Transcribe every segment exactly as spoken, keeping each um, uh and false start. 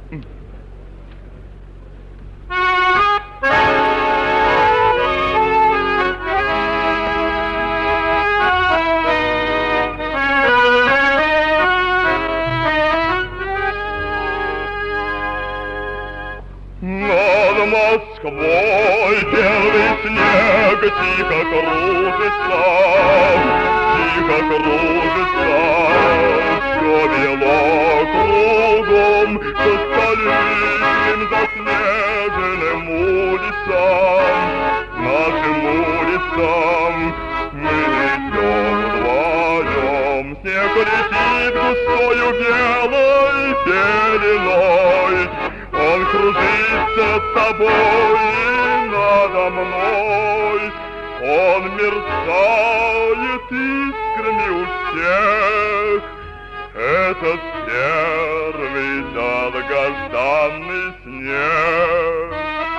Над Москвой белый снег тихо кружится, тихо кружится, все бело кругом по столичным заснеженным улицам, нашим улицам. Мы идем вдвоем, снег летит густою белой пеленой. Он кружится с тобой и надо мной, он мерцает искрами у всех. Этот первый долгожданный снег.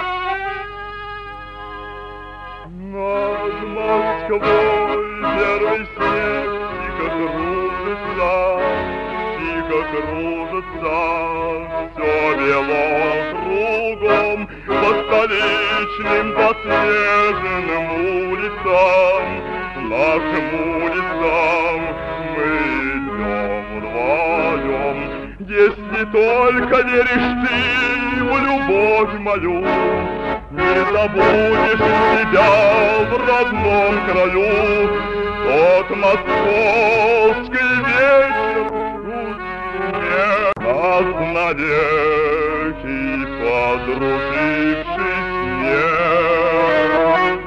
Над Москвой первый снег тихо кружится, тихо кружится, все бело кругом по столичным заснеженным улицам, нашим улицам. Мы идем вдвоем, если только веришь ты в любовь мою, не забудешь себя в родном краю. Тот московский вечер нас навеки подруживший снег.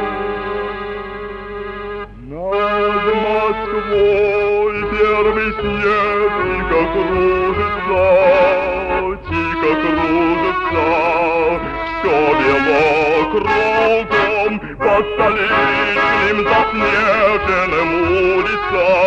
Над Москвой первый снег тихо кружится, тихо кружится, все бело кругом по столичным заснеженным улицам.